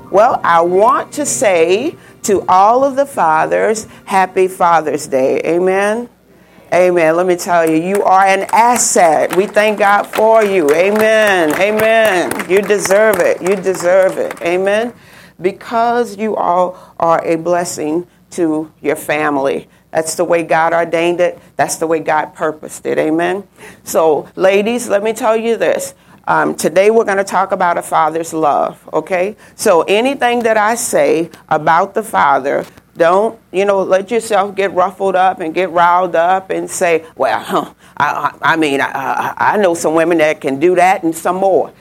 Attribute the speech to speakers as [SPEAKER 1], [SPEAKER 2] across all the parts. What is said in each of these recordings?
[SPEAKER 1] Well, I want to say to all of the fathers, happy Father's Day. Amen. Amen. Let me tell you, you are an asset. We thank God for you. Amen. Amen. You deserve it. You deserve it. Amen. Because you all are a blessing to your family. That's the way God ordained it. That's the way God purposed it. Amen. So, ladies, let me tell you this. Today we're going to talk about a father's love, okay? So anything that I say about the father, don't, let yourself get ruffled up and get riled up and say, well, I know some women that can do that and some more.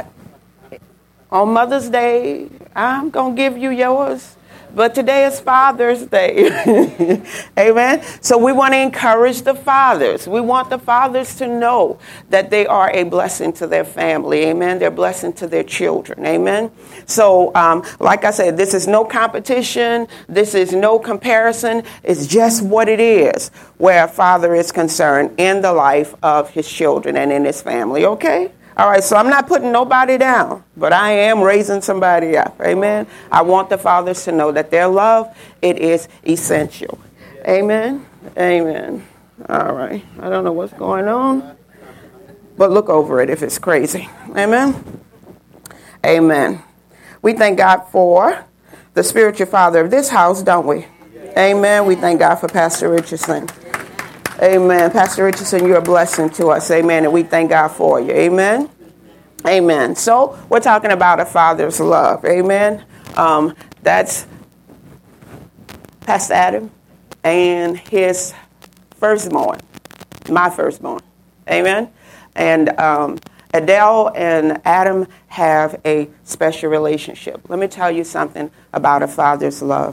[SPEAKER 1] On Mother's Day, I'm going to give you yours. But today is Father's Day. Amen. So we want to encourage the fathers. We want the fathers to know that they are a blessing to their family. Amen. They're a blessing to their children. Amen. So like I said, this is no competition. This is no comparison. It's just what it is where a father is concerned in the life of his children and in his family. Okay. All right, so I'm not putting nobody down, but I am raising somebody up. Amen. I want the fathers to know that their love, it is essential. Amen. Amen. All right. I don't know what's going on, but look over it if it's crazy. Amen. Amen. We thank God for the spiritual father of this house, don't we? Amen. We thank God for Pastor Richardson. Amen. Pastor Richardson, you're a blessing to us. Amen. And we thank God for you. Amen. Amen. So we're talking about a father's love. Amen. That's Pastor Adam and his firstborn, my firstborn. Amen. And Adele and Adam have a special relationship. Let me tell you something about a father's love.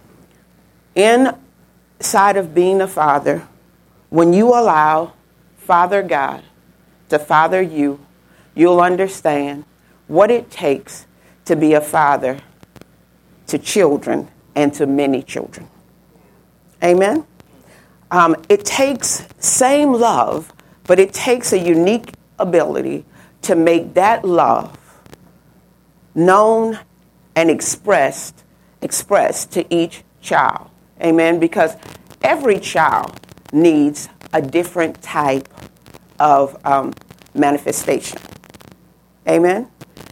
[SPEAKER 1] Inside of being a father, when you allow Father God to father you, you'll understand what it takes to be a father to children and to many children. Amen? It takes same love, but it takes a unique ability to make that love known and expressed to each child. Amen? Because every child needs a different type of manifestation. Amen?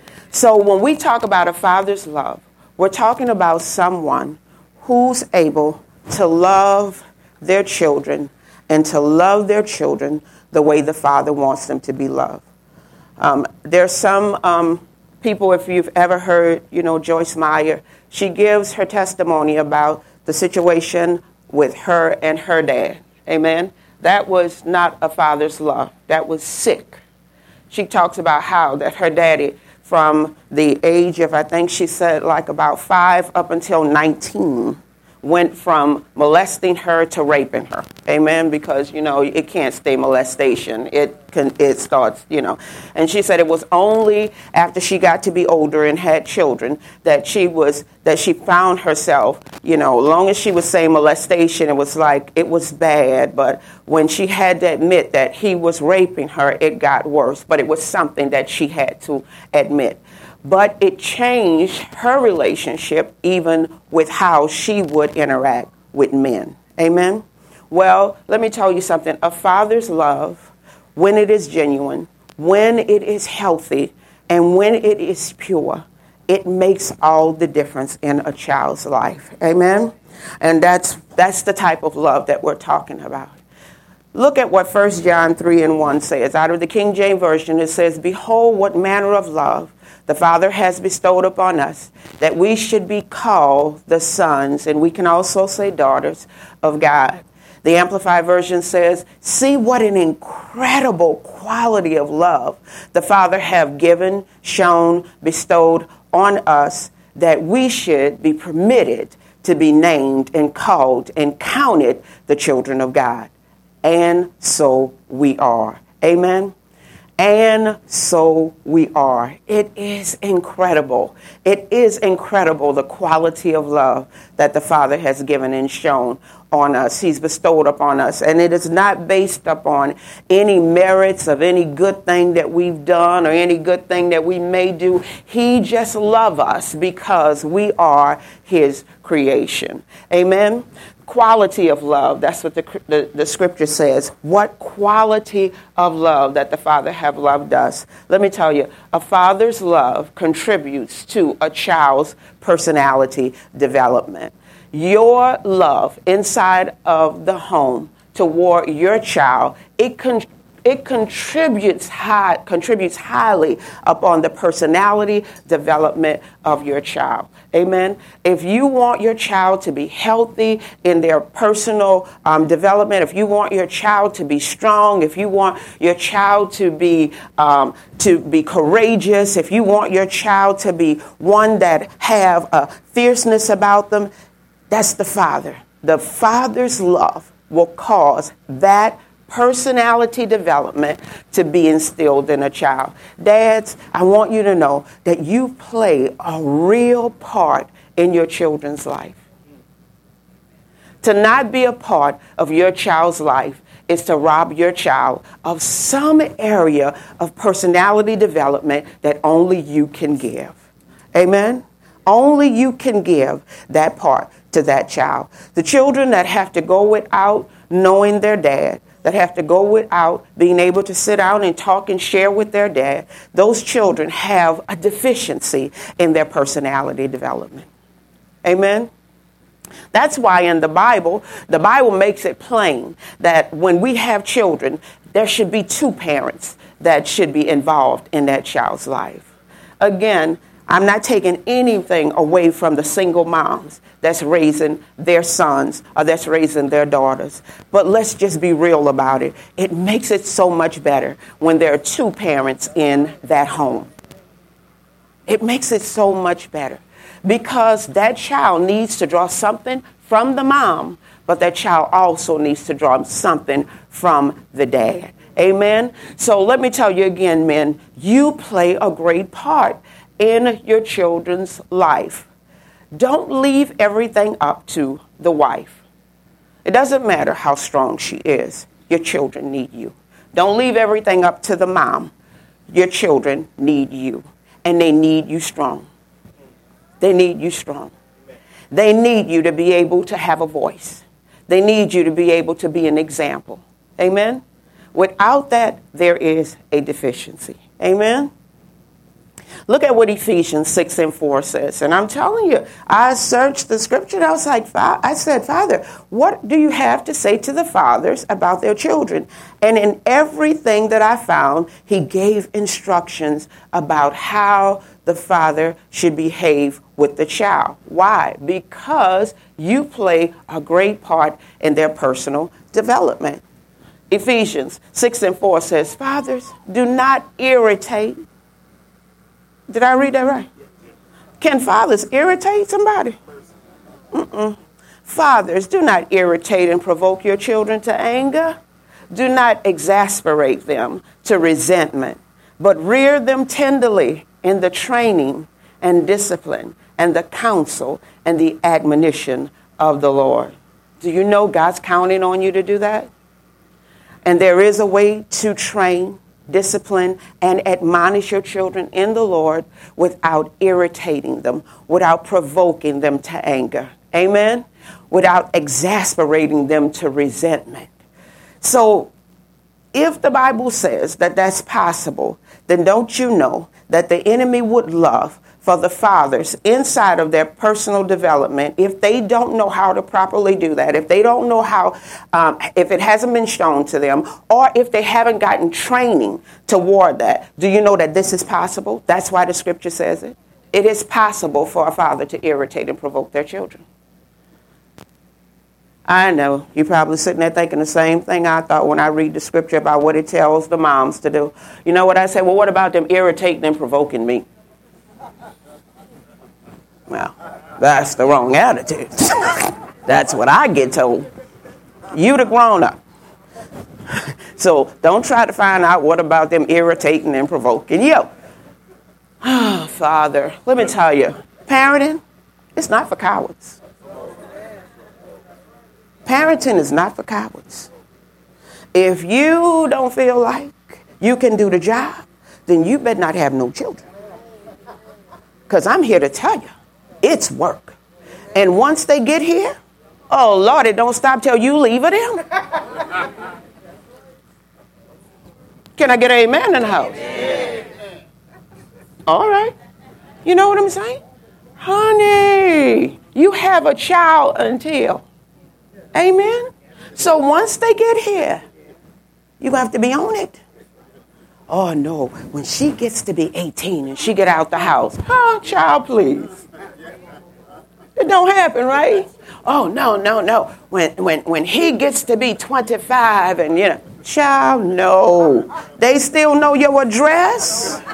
[SPEAKER 1] So when we talk about a father's love, we're talking about someone who's able to love their children and to love their children the way the father wants them to be loved. There's some people, if you've ever heard, Joyce Meyer, she gives her testimony about the situation with her and her dad. Amen. That was not a father's love. That was sick. She talks about how that her daddy, from the age of, I think she said like about 5 up until 19, went from molesting her to raping her. Amen. Because, it can't stay molestation. It starts, And she said it was only after she got to be older and had children that she found herself, long as she was saying molestation, it was like, it was bad. But when she had to admit that he was raping her, it got worse. But it was something that she had to admit. But it changed her relationship even with how she would interact with men. Amen? Well, let me tell you something. A father's love, when it is genuine, when it is healthy, and when it is pure, it makes all the difference in a child's life. Amen? And that's the type of love that we're talking about. Look at what 1 John 3:1 says. Out of the King James Version, it says, "Behold, what manner of love the Father has bestowed upon us, that we should be called the sons," and we can also say daughters, "of God." The Amplified Version says, "See what an incredible quality of love the Father have given, shown, bestowed on us, that we should be permitted to be named and called and counted the children of God. And so we are." Amen. And so we are. It is incredible. It is incredible, the quality of love that the Father has given and shown on us, he's bestowed upon us. And it is not based upon any merits of any good thing that we've done or any good thing that we may do. He just loves us because we are his creation. Amen. Quality of love. That's what the scripture says. What quality of love that the Father have loved us. Let me tell you, a father's love contributes to a child's personality development. Your love inside of the home toward your child, it contributes highly upon the personality development of your child. Amen. If you want your child to be healthy in their personal development, if you want your child to be strong, if you want your child to be courageous, if you want your child to be one that have a fierceness about them, that's the Father. The Father's love will cause that personality development to be instilled in a child. Dads, I want you to know that you play a real part in your children's life. To not be a part of your child's life is to rob your child of some area of personality development that only you can give. Amen? Only you can give that part to that child. The children that have to go without knowing their dad, that have to go without being able to sit down and talk and share with their dad, those children have a deficiency in their personality development. Amen? That's why in the Bible makes it plain that when we have children, there should be two parents that should be involved in that child's life. Again, I'm not taking anything away from the single moms that's raising their sons or that's raising their daughters. But let's just be real about it. It makes it so much better when there are two parents in that home. It makes it so much better because that child needs to draw something from the mom, but that child also needs to draw something from the dad. Amen? So let me tell you again, men, you play a great part in your children's life. Don't leave everything up to the wife. It doesn't matter how strong she is. Your children need you. Don't leave everything up to the mom. Your children need you. And they need you strong. They need you strong. They need you to be able to have a voice. They need you to be able to be an example. Amen? Without that, there is a deficiency. Amen? Look at what Ephesians 6:4 says. And I'm telling you, I searched the scripture and I said, Father, what do you have to say to the fathers about their children? And in everything that I found, he gave instructions about how the father should behave with the child. Why? Because you play a great part in their personal development. Ephesians 6:4 says, fathers, do not irritate. Did I read that right? Can fathers irritate somebody? Fathers, do not irritate and provoke your children to anger. Do not exasperate them to resentment, but rear them tenderly in the training and discipline and the counsel and the admonition of the Lord. Do you know God's counting on you to do that? And there is a way to train, discipline, and admonish your children in the Lord without irritating them, without provoking them to anger. Amen? Without exasperating them to resentment. So if the Bible says that that's possible, then don't you know that the enemy would love for the fathers inside of their personal development, if they don't know how to properly do that, if they don't know how, if it hasn't been shown to them, or if they haven't gotten training toward that, do you know that this is possible? That's why the scripture says it. It is possible for a father to irritate and provoke their children. I know, you're probably sitting there thinking the same thing I thought when I read the scripture about what it tells the moms to do. You know what I say? Well, what about them irritating and provoking me? Well, that's the wrong attitude. That's what I get told. You the grown-up. So don't try to find out what about them irritating and provoking you. Oh, Father, let me tell you, parenting, it's not for cowards. Parenting is not for cowards. If you don't feel like you can do the job, then you better not have no children. Because I'm here to tell you, it's work. And once they get here, oh, Lord, it don't stop till you leave it in. Can I get an amen in the house? All right. You know what I'm saying? Honey, you have a child until. Amen? So once they get here, you have to be on it. Oh, no. When she gets to be 18 and she get out the house, oh, child, please. It don't happen, right? Oh, no. When he gets to be 25 and, child, no. They still know your address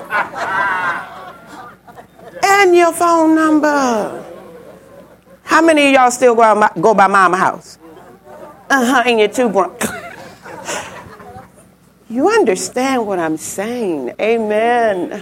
[SPEAKER 1] and your phone number. How many of y'all still go by mama house? And your two brothers. You understand what I'm saying? Amen.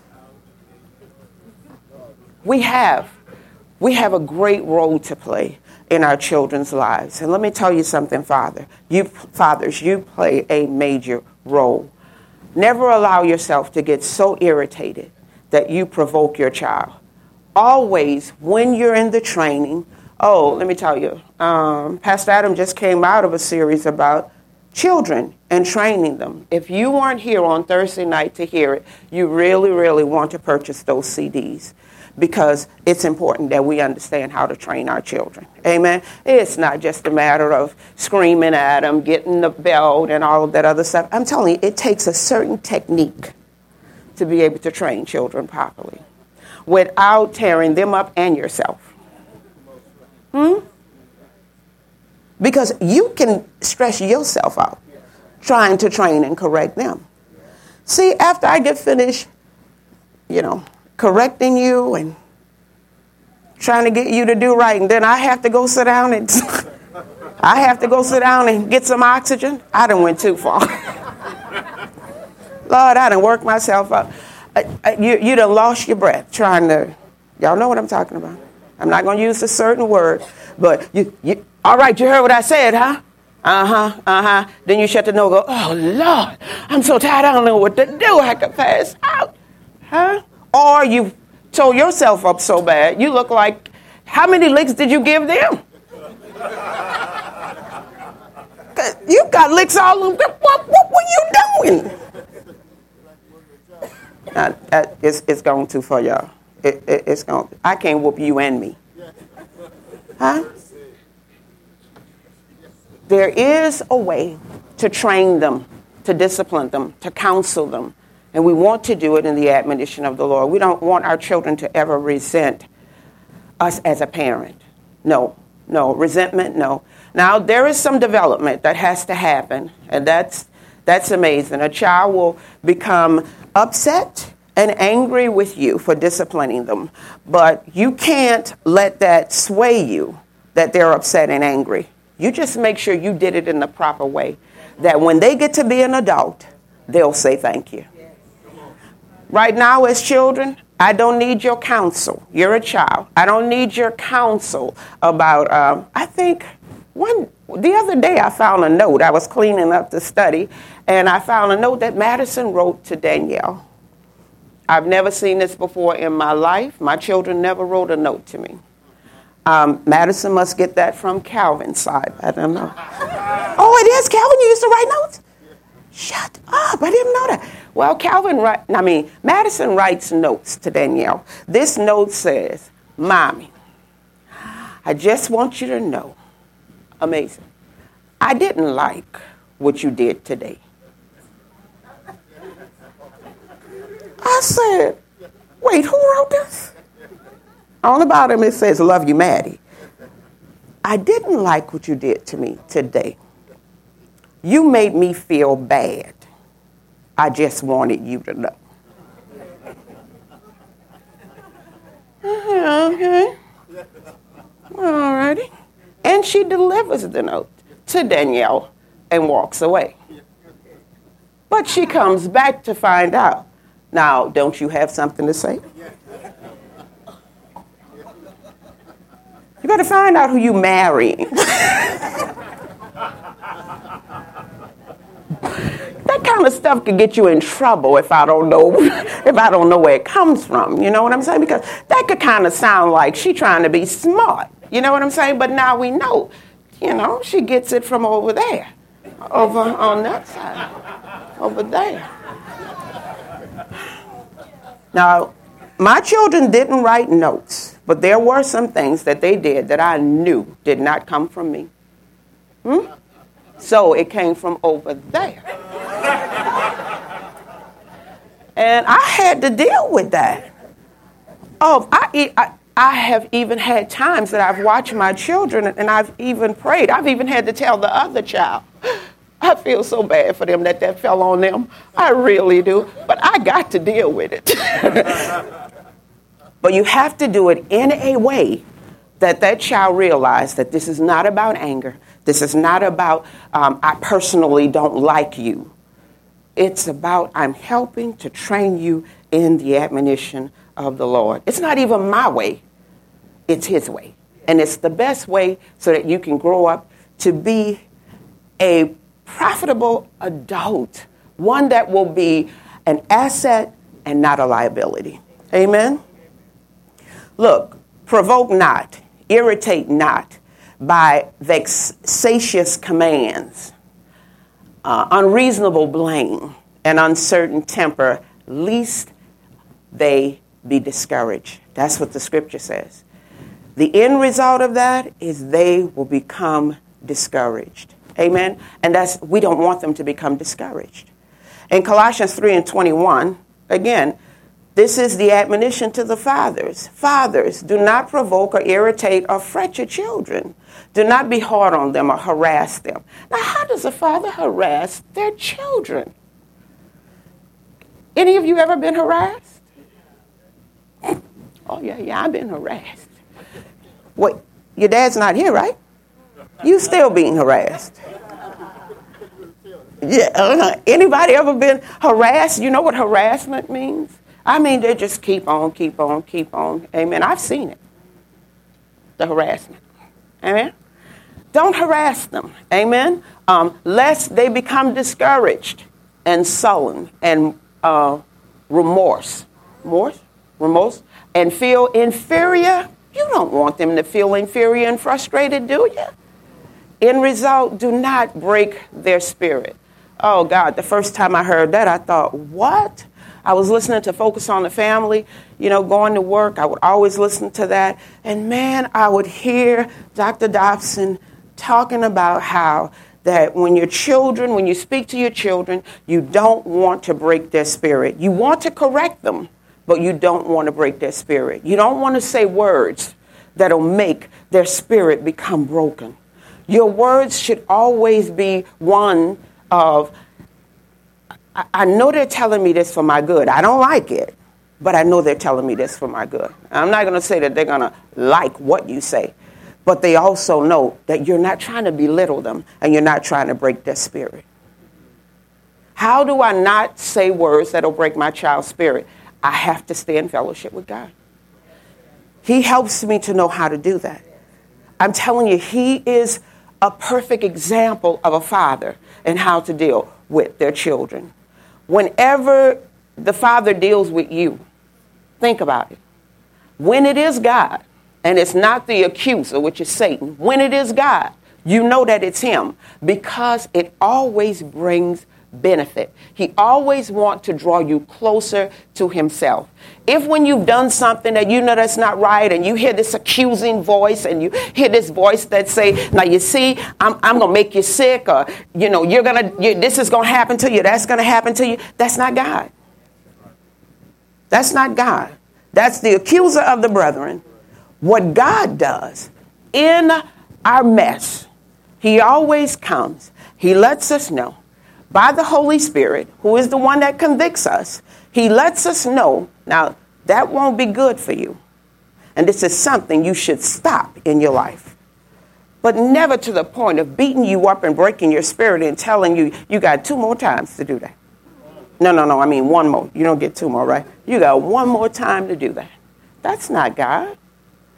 [SPEAKER 1] We have a great role to play in our children's lives. And let me tell you something, fathers, you play a major role. Never allow yourself to get so irritated that you provoke your child. Always, when you're in the training, let me tell you, Pastor Adam just came out of a series about children and training them. If you weren't here on Thursday night to hear it, you really, really want to purchase those CDs because it's important that we understand how to train our children. Amen? It's not just a matter of screaming at them, getting the belt and all of that other stuff. I'm telling you, it takes a certain technique to be able to train children properly without tearing them up and yourself. Because you can stress yourself out trying to train and correct them. See, after I get finished, correcting you and trying to get you to do right, and then I have to go sit down and get some oxygen, I done went too far. Lord, I done worked myself up. You done lost your breath trying to, y'all know what I'm talking about. I'm not going to use a certain word, but you all right, you heard what I said, huh? Then you shut the door and go, oh, Lord, I'm so tired, I don't know what to do. I could pass out. Huh? Or you tore yourself up so bad, you look like, how many licks did you give them? You got licks all over. What were you doing? It's going too far, y'all. It's going. I can't whoop you and me. Huh? There is a way to train them, to discipline them, to counsel them. And we want to do it in the admonition of the Lord. We don't want our children to ever resent us as a parent. No. Resentment, no. Now, there is some development that has to happen, and that's amazing. A child will become upset and angry with you for disciplining them, but you can't let that sway you that they're upset and angry. You just make sure you did it in the proper way, that when they get to be an adult, they'll say thank you. Right now, as children, I don't need your counsel. You're a child. I don't need your counsel about, the other day I found a note. I was cleaning up the study, and I found a note that Madison wrote to Danielle. I've never seen this before in my life. My children never wrote a note to me. Madison must get that from Calvin's side. I don't know. Oh, it is? Calvin, you used to write notes? Shut up. I didn't know that. Well, Madison writes notes to Danielle. This note says, Mommy, I just want you to know, amazing, I didn't like what you did today. I said, wait, who wrote this? On the bottom it says, love you, Maddie. I didn't like what you did to me today. You made me feel bad. I just wanted you to know. Okay. All righty. And she delivers the note to Danielle and walks away. But she comes back to find out. Now, don't you have something to say? You better find out who you marrying. That kind of stuff could get you in trouble if I don't know where it comes from. You know what I'm saying? Because that could kind of sound like she trying to be smart. You know what I'm saying? But now we know, she gets it from over there, over on that side, over there. Now, my children didn't write notes, but there were some things that they did that I knew did not come from me. So it came from over there. And I had to deal with that. I have even had times that I've watched my children and I've even prayed. I've even had to tell the other child, I feel so bad for them that fell on them. I really do. But I got to deal with it. But you have to do it in a way that child realizes that this is not about anger. This is not about, I personally don't like you. It's about, I'm helping to train you in the admonition of the Lord. It's not even my way. It's his way. And it's the best way so that you can grow up to be a profitable adult, one that will be an asset and not a liability. Amen? Look, provoke not, irritate not by vexatious commands, unreasonable blame, and uncertain temper, lest they be discouraged. That's what the scripture says. The end result of that is they will become discouraged. Amen? And we don't want them to become discouraged. In Colossians 3:21, again, this is the admonition to the fathers. Fathers, do not provoke or irritate or fret your children. Do not be hard on them or harass them. Now, how does a father harass their children? Any of you ever been harassed? Oh, yeah, I've been harassed. Wait, your dad's not here, right? You still being harassed. Yeah, anybody ever been harassed? You know what harassment means? I mean, they just keep on. Amen. I've seen it. The harassment. Amen. Don't harass them. Amen. Lest they become discouraged and sullen and remorse, and feel inferior. You don't want them to feel inferior and frustrated, do you? In result, do not break their spirit. Oh, God, the first time I heard that, I thought, what? I was listening to Focus on the Family, going to work. I would always listen to that. And, man, I would hear Dr. Dobson talking about how that when you speak to your children, you don't want to break their spirit. You want to correct them, but you don't want to break their spirit. You don't want to say words that'll make their spirit become broken. Your words should always be one of, I know they're telling me this for my good. I don't like it, but I know they're telling me this for my good. I'm not going to say that they're going to like what you say, but they also know that you're not trying to belittle them and you're not trying to break their spirit. How do I not say words that'll break my child's spirit? I have to stay in fellowship with God. He helps me to know how to do that. I'm telling you, he is a perfect example of a father and how to deal with their children. Whenever the father deals with you, think about it. When it is God, and it's not the accuser, which is Satan, when it is God, you know that it's him because it always brings benefit. He always wants to draw you closer to himself. If when you've done something that you know that's not right and you hear this accusing voice and you hear this voice that say, now you see, I'm going to make you sick or, this is going to happen to you, that's going to happen to you. That's not God. That's not God. That's the accuser of the brethren. What God does in our mess, he always comes. He lets us know by the Holy Spirit, who is the one that convicts us. He lets us know, now, that won't be good for you. And this is something you should stop in your life. But never to the point of beating you up and breaking your spirit and telling you, you got 2 more times to do that. No, I mean 1 more. You don't get 2 more, right? You got 1 more time to do that. That's not God.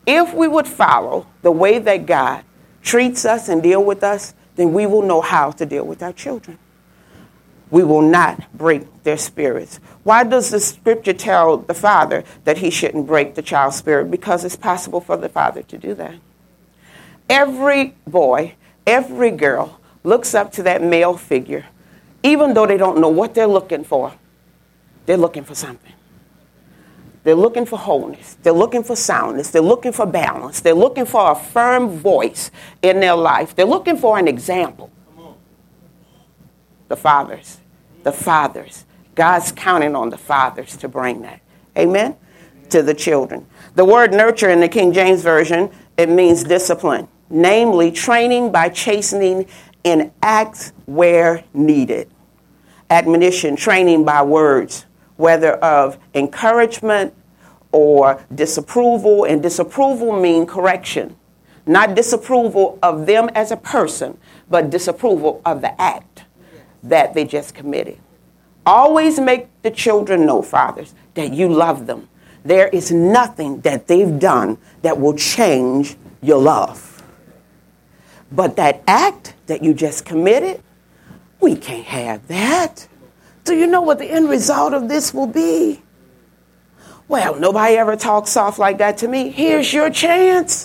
[SPEAKER 1] If we would follow the way that God treats us and deal with us, then we will know how to deal with our children. We will not break their spirits. Why does the scripture tell the father that he shouldn't break the child's spirit? Because it's possible for the father to do that. Every boy, every girl looks up to that male figure, even though they don't know what they're looking for. They're looking for something. They're looking for wholeness. They're looking for soundness. They're looking for balance. They're looking for a firm voice in their life. They're looking for an example. The fathers. The fathers. God's counting on the fathers to bring that. Amen? To the children. The word nurture in the King James Version, it means discipline. Namely, training by chastening in acts where needed. Admonition, training by words, whether of encouragement or disapproval. And disapproval mean correction. Not disapproval of them as a person, but disapproval of the act that they just committed. Always make the children know, fathers, that you love them. There is nothing that they've done that will change your love. But that act that you just committed, we can't have that. Do you know what the end result of this will be? Well, nobody ever talks soft like that to me. Here's your chance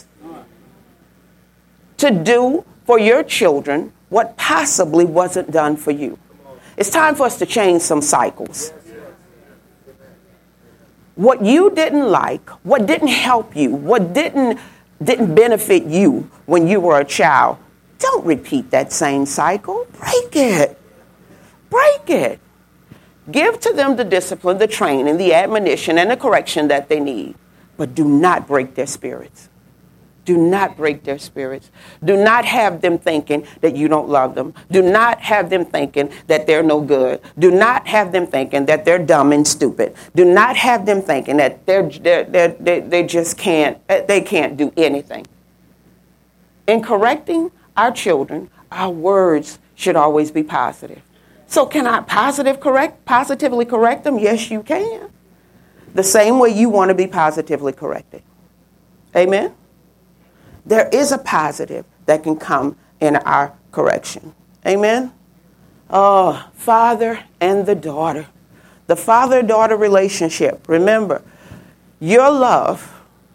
[SPEAKER 1] to do for your children what possibly wasn't done for you. It's time for us to change some cycles. What you didn't like, what didn't help you, what didn't benefit you when you were a child, don't repeat that same cycle. Break it. Break it. Give to them the discipline, the training, the admonition, and the correction that they need. But do not break their spirits. Do not break their spirits. Do not have them thinking that you don't love them. Do not have them thinking that they're no good. Do not have them thinking that they're dumb and stupid. Do not have them thinking that they just can't do anything. In correcting our children, our words should always be positive. So can I positively correct them? Yes, you can. The same way you want to be positively corrected. Amen? There is a positive that can come in our correction. Amen? Oh, father and the daughter. The father-daughter relationship. Remember, your love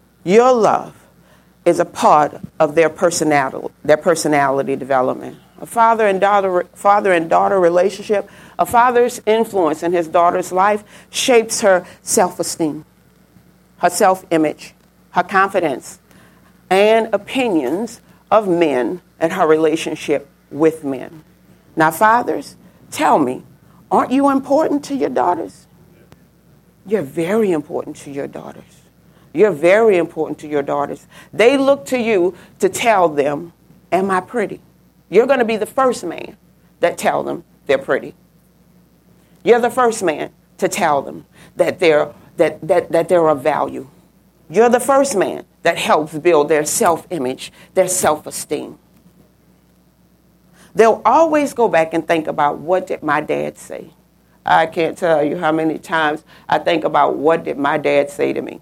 [SPEAKER 1] is a part of their personality development. A father and daughter relationship, a father's influence in his daughter's life shapes her self-esteem, her self-image, her confidence, and opinions of men and her relationship with men. Now, fathers, tell me, aren't you important to your daughters? You're very important to your daughters. You're very important to your daughters. They look to you to tell them, am I pretty? You're going to be the first man that tell them they're pretty. You're the first man to tell them that they're of value. You're the first man that helps build their self-image, their self-esteem. They'll always go back and think about, what did my dad say? I can't tell you how many times I think about, what did my dad say to me?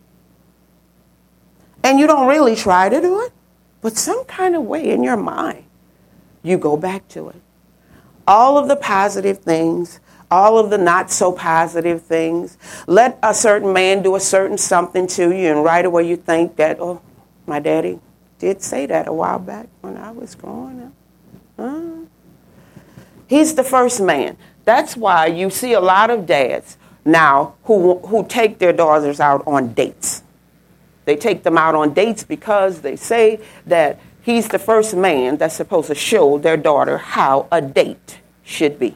[SPEAKER 1] And you don't really try to do it, but some kind of way in your mind, you go back to it. All of the positive things, all of the not so positive things. Let a certain man do a certain something to you, and right away you think that, oh, my daddy did say that a while back when I was growing up. He's the first man. That's why you see a lot of dads now who take their daughters out on dates. They take them out on dates because they say that he's the first man that's supposed to show their daughter how a date should be.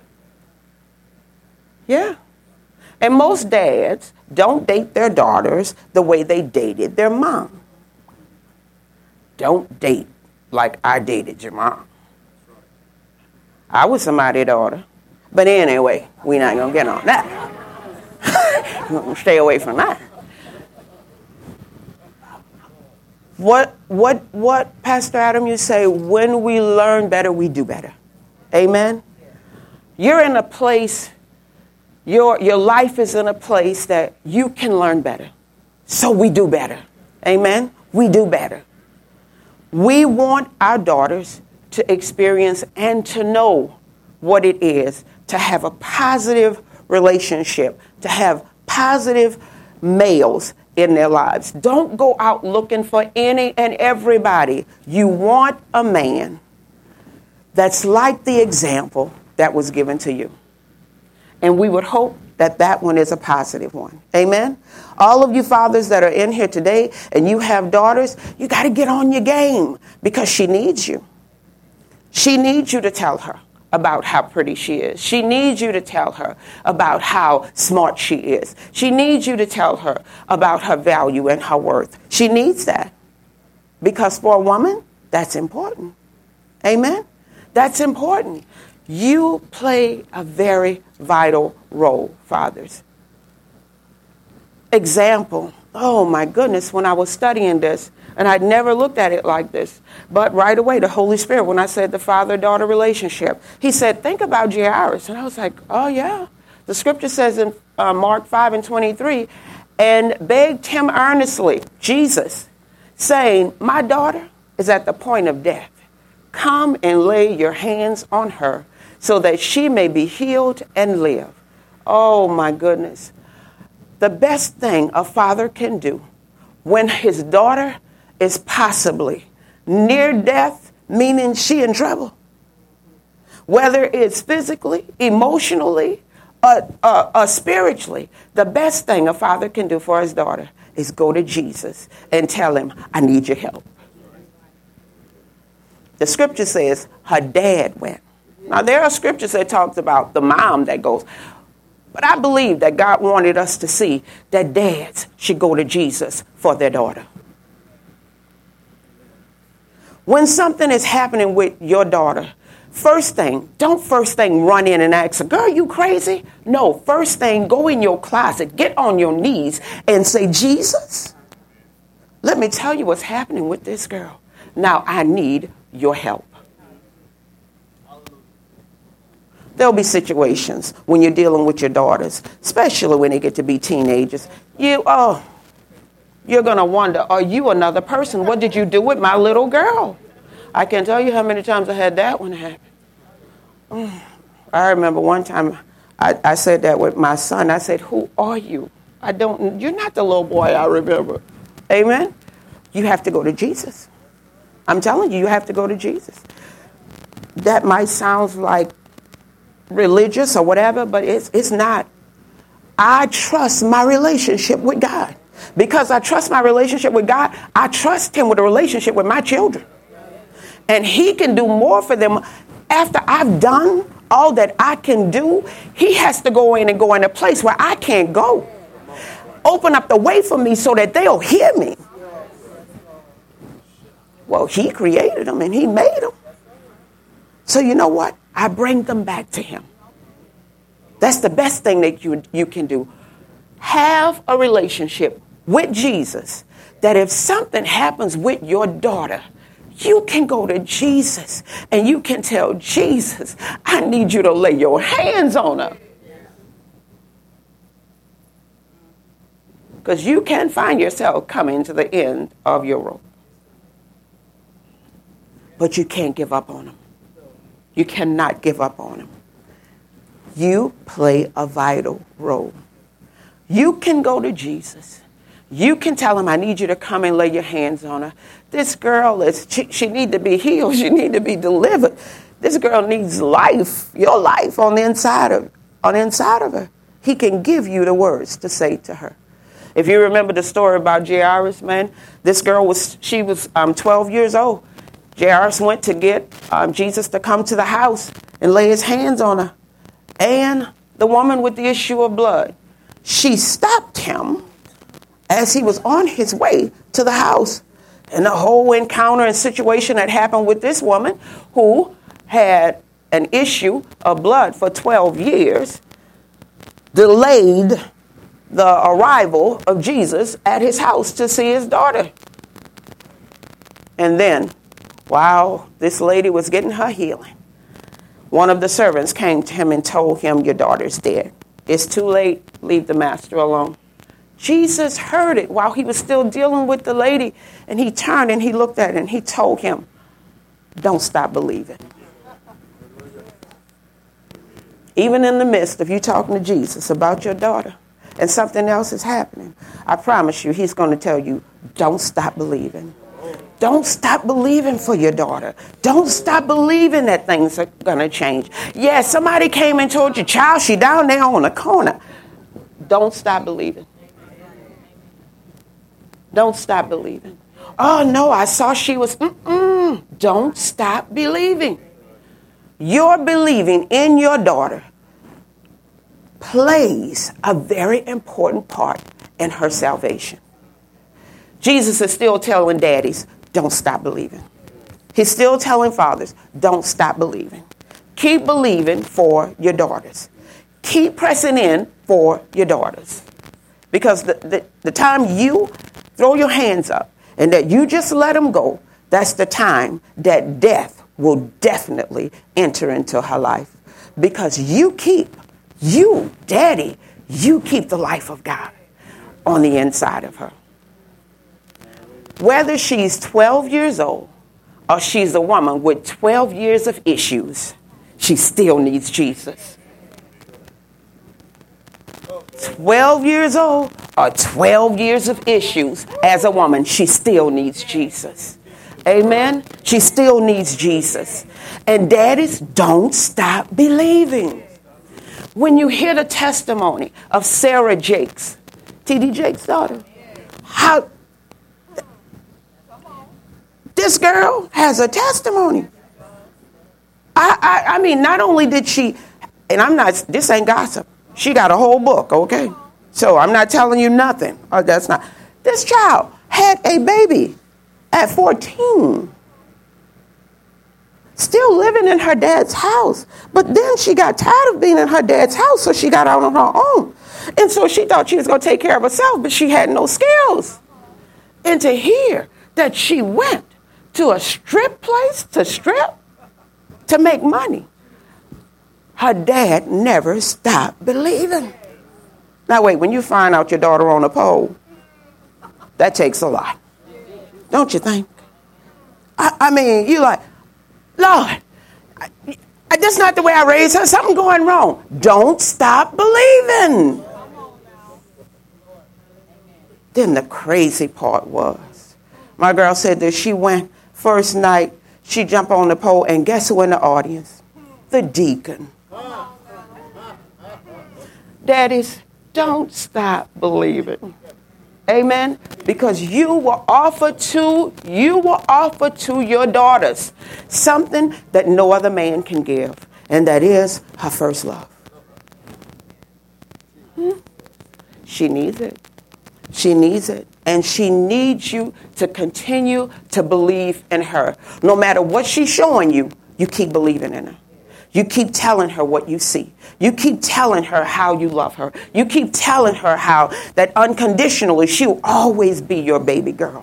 [SPEAKER 1] Yeah. And most dads don't date their daughters the way they dated their mom. Don't date like I dated your mom. I was somebody's daughter. But anyway, we're not going to get on that. We're going to stay away from that. What, Pastor Adam, you say, when we learn better, we do better. Amen? You're in a place, your life is in a place that you can learn better. So we do better. Amen. We do better. We want our daughters to experience and to know what it is to have a positive relationship, to have positive males in their lives. Don't go out looking for any and everybody. You want a man that's like the example that was given to you. And we would hope that that one is a positive one. Amen? All of you fathers that are in here today and you have daughters, you got to get on your game because she needs you. She needs you to tell her about how pretty she is. She needs you to tell her about how smart she is. She needs you to tell her about her value and her worth. She needs that because for a woman, that's important. Amen? That's important. You play a very vital role, fathers. Example. Oh, my goodness, when I was studying this, and I'd never looked at it like this, but right away, the Holy Spirit, when I said the father-daughter relationship, he said, think about Jairus. And I was like, oh, yeah. The scripture says in Mark 5:23, and begged him earnestly, Jesus, saying, my daughter is at the point of death. Come and lay your hands on her so that she may be healed and live. Oh, my goodness. The best thing a father can do when his daughter is possibly near death, meaning she in trouble, whether it's physically, emotionally, or spiritually, the best thing a father can do for his daughter is go to Jesus and tell him, I need your help. The scripture says her dad went. Now, there are scriptures that talks about the mom that goes. But I believe that God wanted us to see that dads should go to Jesus for their daughter. When something is happening with your daughter, don't first thing run in and ask her, girl, you crazy? No, first thing, go in your closet, get on your knees and say, Jesus, let me tell you what's happening with this girl. Now I need your help. There'll be situations when you're dealing with your daughters, especially when they get to be teenagers. You're going to wonder, are you another person? What did you do with my little girl? I can't tell you how many times I had that one happen. I remember one time I said that with my son. I said, who are you? You're not the little boy I remember. Amen? You have to go to Jesus. I'm telling you, you have to go to Jesus. That might sound like religious or whatever, but it's not. I trust my relationship with God. Because I trust my relationship with God, I trust him with a relationship with my children. And he can do more for them. After I've done all that I can do, he has to go in a place where I can't go. Open up the way for me so that they'll hear me. Well, he created them and he made them. So you know what? I bring them back to him. That's the best thing that you can do. Have a relationship with Jesus that if something happens with your daughter, you can go to Jesus and you can tell Jesus, I need you to lay your hands on her. Because you can find yourself coming to the end of your rope. But you can't give up on them. You cannot give up on them. You play a vital role. You can go to Jesus. You can tell him, I need you to come and lay your hands on her. This girl, she need to be healed. She need to be delivered. This girl needs life, your life on the inside of her. He can give you the words to say to her. If you remember the story about Jairus, man, this girl was 12 years old. Jairus went to get Jesus to come to the house and lay his hands on her. And the woman with the issue of blood, she stopped him as he was on his way to the house. And the whole encounter and situation that happened with this woman who had an issue of blood for 12 years delayed the arrival of Jesus at his house to see his daughter. And then, while this lady was getting her healing, one of the servants came to him and told him, your daughter's dead. It's too late. Leave the master alone. Jesus heard it while he was still dealing with the lady, and he turned and he looked at it and he told him, don't stop believing. Even in the midst of you talking to Jesus about your daughter and something else is happening, I promise you he's going to tell you, don't stop believing. Don't stop believing for your daughter. Don't stop believing that things are going to change. Yeah, somebody came and told you, child, she down there on the corner. Don't stop believing. Don't stop believing. Oh, no, I saw she was, Don't stop believing. Your believing in your daughter plays a very important part in her salvation. Jesus is still telling daddies, don't stop believing. He's still telling fathers, don't stop believing. Keep believing for your daughters. Keep pressing in for your daughters. Because the time you throw your hands up and that you just let them go, that's the time that death will definitely enter into her life. Because you, daddy, you keep the life of God on the inside of her. Whether she's 12 years old or she's a woman with 12 years of issues, she still needs Jesus. 12 years old or 12 years of issues as a woman, she still needs Jesus. Amen? She still needs Jesus. And daddies, don't stop believing. When you hear the testimony of Sarah Jakes, T.D. Jakes' daughter, how this girl has a testimony. I mean, not only did she, and this ain't gossip. She got a whole book, okay? So I'm not telling you nothing. That's not. This child had a baby at 14. Still living in her dad's house. But then she got tired of being in her dad's house, so she got out on her own. And so she thought she was going to take care of herself, but she had no skills. And to hear that she went to a strip place to strip to make money, her dad never stopped believing. Now wait, when you find out your daughter on a pole, that takes a lot. Don't you think? I mean, you like, Lord, that's not the way I raised her. Something going wrong. Don't stop believing. Then the crazy part was, my girl said that she went first night, she jumped on the pole, and guess who in the audience? The deacon. Daddies, don't stop believing. Amen. Because you will offer to your daughters something that no other man can give, and that is her first love. She needs it. She needs it. And she needs you to continue to believe in her. No matter what she's showing you, you keep believing in her. You keep telling her what you see. You keep telling her how you love her. You keep telling her how that unconditionally she'll always be your baby girl.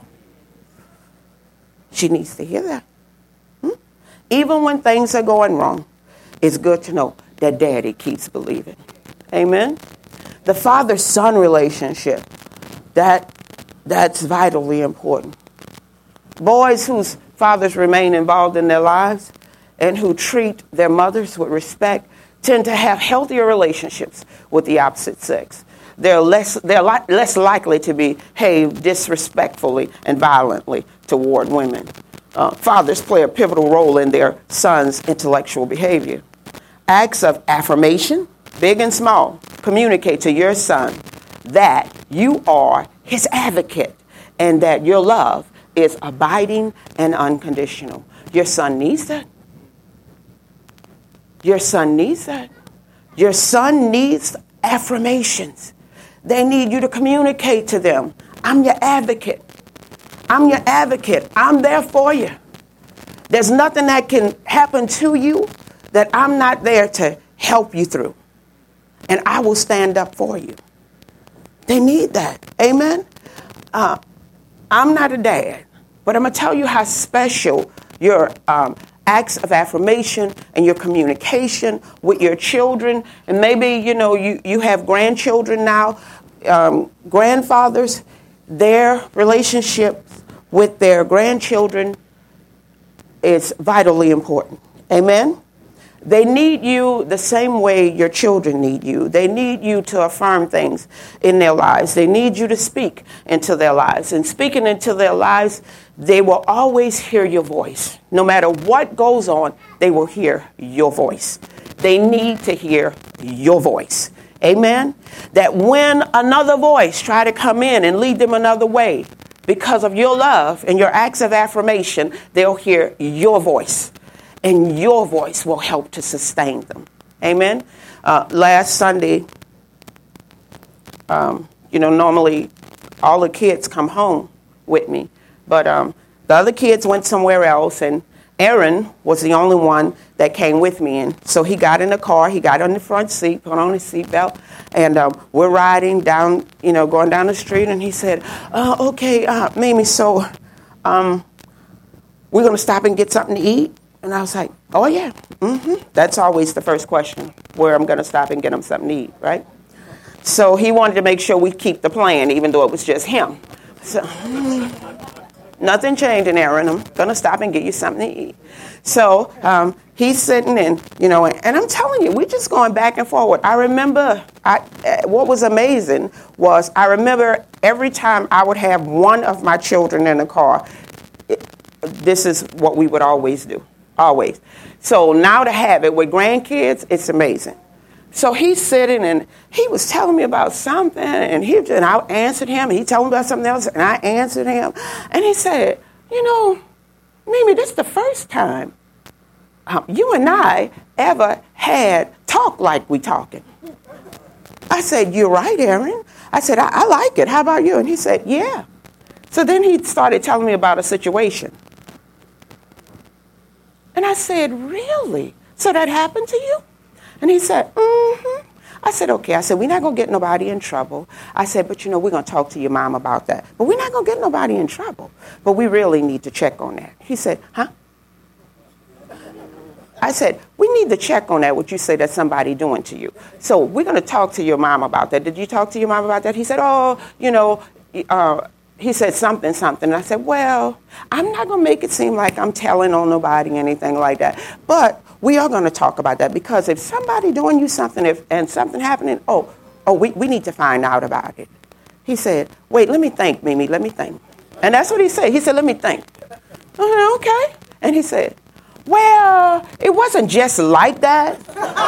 [SPEAKER 1] She needs to hear that. Even when things are going wrong, it's good to know that daddy keeps believing. Amen? The father-son relationship, that's vitally important. Boys whose fathers remain involved in their lives and who treat their mothers with respect tend to have healthier relationships with the opposite sex. They're less likely to behave disrespectfully and violently toward women. Fathers play a pivotal role in their sons' intellectual behavior. Acts of affirmation, big and small, communicate to your son that you are his advocate and that your love is abiding and unconditional. Your son needs that. Your son needs that. Your son needs affirmations. They need you to communicate to them. I'm your advocate. I'm your advocate. I'm there for you. There's nothing that can happen to you that I'm not there to help you through. And I will stand up for you. They need that. Amen? I'm not a dad, but I'm going to tell you how special your acts of affirmation and your communication with your children, and maybe, you have grandchildren now. grandfathers, their relationship with their grandchildren is vitally important. Amen? They need you the same way your children need you. They need you to affirm things in their lives. They need you to speak into their lives. And speaking into their lives, they will always hear your voice. No matter what goes on, they will hear your voice. They need to hear your voice. Amen? That when another voice try to come in and lead them another way, because of your love and your acts of affirmation, they'll hear your voice. And your voice will help to sustain them. Amen? Last Sunday, normally all the kids come home with me. But the other kids went somewhere else, and Aaron was the only one that came with me. And so he got in the car, he got on the front seat, put on his seatbelt, and we're riding down, going down the street, and he said, okay, Mimi, so we're going to stop and get something to eat? And I was like, oh, yeah. That's always the first question, where I'm going to stop and get him something to eat, right? So he wanted to make sure we keep the plan, even though it was just him. So nothing changing, Aaron. I'm going to stop and get you something to eat. So he's sitting and I'm telling you, we're just going back and forward. I remember what was amazing was I remember every time I would have one of my children in the car, this is what we would always do. Always. So now to have it with grandkids, it's amazing. So he's sitting and he was telling me about something, and I answered him, and he told me about something else, and I answered him. And he said, Mimi, this is the first time you and I ever had talk like we talking. I said, you're right, Aaron. I said, I like it. How about you? And he said, yeah. So then he started telling me about a situation. And I said, really? So that happened to you? And he said, mm-hmm. I said, okay. I said, we're not going to get nobody in trouble. I said, but we're going to talk to your mom about that. But we're not going to get nobody in trouble. But we really need to check on that. He said, huh? I said, we need to check on that, what you say that somebody doing to you. So we're going to talk to your mom about that. Did you talk to your mom about that? He said, he said something. And I said, well, I'm not going to make it seem like I'm telling on nobody, anything like that. But we are going to talk about that, because if somebody doing you something and something happening, we need to find out about it. He said, wait, let me think, Mimi, let me think. And that's what he said. He said, let me think. I said, okay. And he said, well, it wasn't just like that.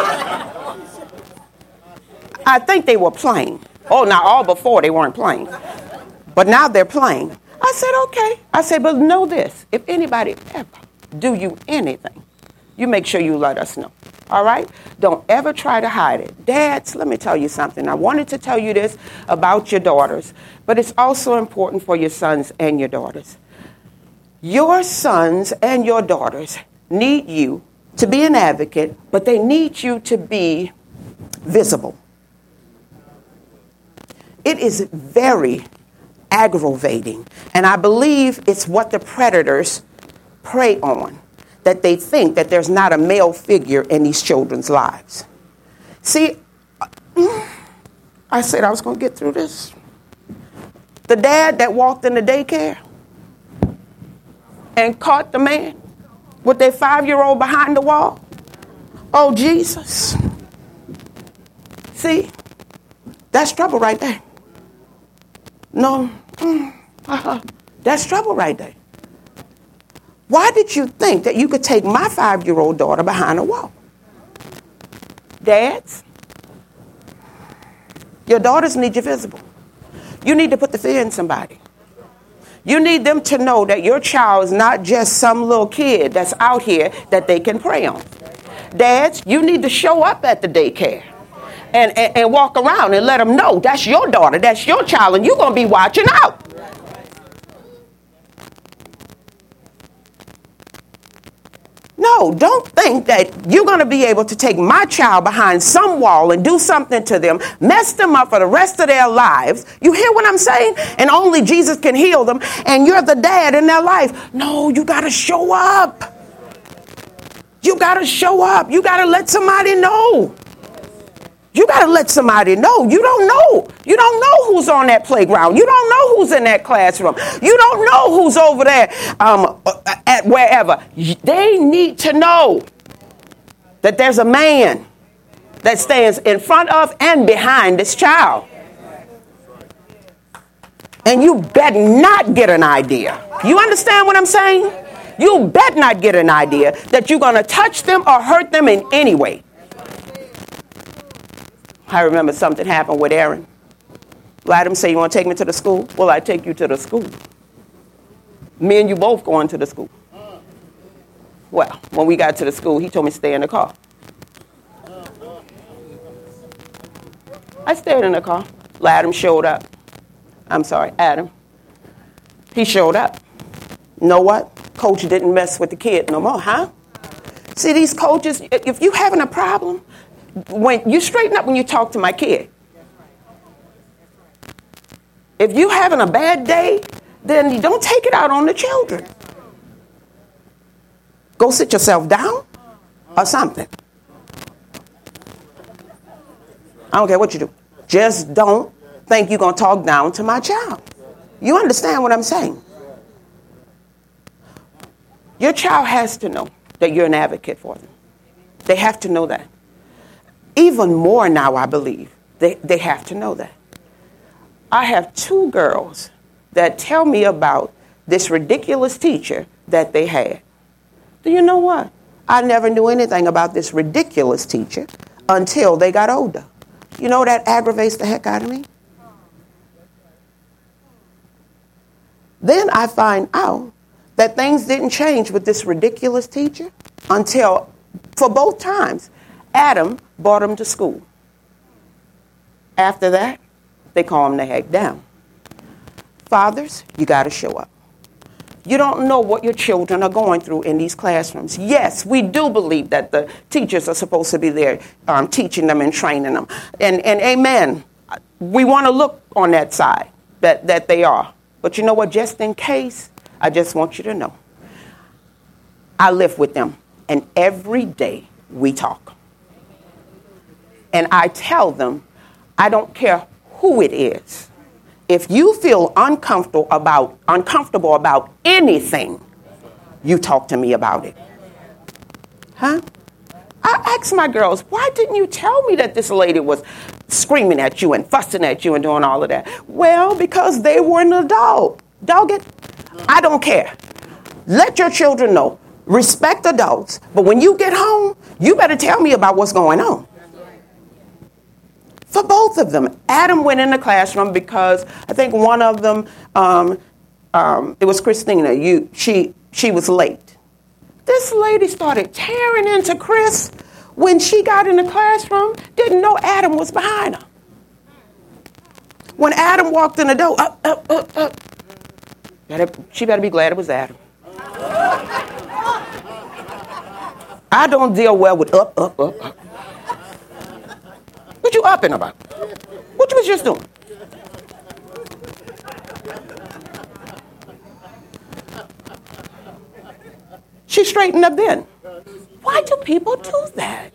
[SPEAKER 1] I think they were playing. Oh, now all before they weren't playing. But now they're playing. I said, okay. I said, but know this. If anybody ever do you anything, you make sure you let us know. All right? Don't ever try to hide it. Dads, let me tell you something. I wanted to tell you this about your daughters, but it's also important for your sons and your daughters. Your sons and your daughters need you to be an advocate, but they need you to be visible. It is very aggravating, and I believe it's what the predators prey on, that they think that there's not a male figure in these children's lives. See, I said I was going to get through this. The dad that walked in the daycare and caught the man with their 5-year-old behind the wall. Oh, Jesus. See, that's trouble right there. No, that's trouble right there. Why did you think that you could take my 5-year-old daughter behind a wall? Dads, your daughters need you visible. You need to put the fear in somebody. You need them to know that your child is not just some little kid that's out here that they can prey on. Dads, you need to show up at the daycare and walk around and let them know that's your daughter, that's your child, and you're going to be watching out. No, don't think that you're going to be able to take my child behind some wall and do something to them, mess them up for the rest of their lives. You hear what I'm saying? And only Jesus can heal them, and you're the dad in their life. No, you got to show up. You got to show up. You got to let somebody know. You got to let somebody know. You don't know. You don't know who's on that playground. You don't know who's in that classroom. You don't know who's over there at wherever. They need to know that there's a man that stands in front of and behind this child. And you better not get an idea. You understand what I'm saying? You better not get an idea that you're going to touch them or hurt them in any way. I remember something happened with Aaron. Adam said, you want to take me to the school? Well, I take you to the school. Me and you both going to the school. Well, when we got to the school, he told me to stay in the car. I stayed in the car. Adam showed up. I'm sorry, Adam. He showed up. You know what? Coach didn't mess with the kid no more, huh? See, these coaches, if you having a problem, when you straighten up when you talk to my kid. If you having a bad day, then you don't take it out on the children. Go sit yourself down or something. I don't care what you do. Just don't think you're going to talk down to my child. You understand what I'm saying? Your child has to know that you're an advocate for them. They have to know that. Even more now, I believe, they have to know that. I have 2 girls that tell me about this ridiculous teacher that they had. Do you know what? I never knew anything about this ridiculous teacher until they got older. You know, that aggravates the heck out of me. Then I find out that things didn't change with this ridiculous teacher until, for both times, Adam brought him to school. After that, they calm the heck down. Fathers, you got to show up. You don't know what your children are going through in these classrooms. Yes, we do believe that the teachers are supposed to be there teaching them and training them. And amen, we want to look on that side that they are. But you know what, just in case, I just want you to know, I live with them, and every day we talk. And I tell them, I don't care who it is. If you feel uncomfortable about anything, you talk to me about it. Huh? I ask my girls, why didn't you tell me that this lady was screaming at you and fussing at you and doing all of that? Well, because they were an adult. Dog it. I don't care. Let your children know. Respect adults. But when you get home, you better tell me about what's going on. For both of them. Adam went in the classroom because I think one of them, it was Christina. She was late. This lady started tearing into Chris when she got in the classroom. Didn't know Adam was behind her. When Adam walked in the door, up. She better be glad it was Adam. I don't deal well with up. What you upping about? What you was just doing? She straightened up then. Why do people do that?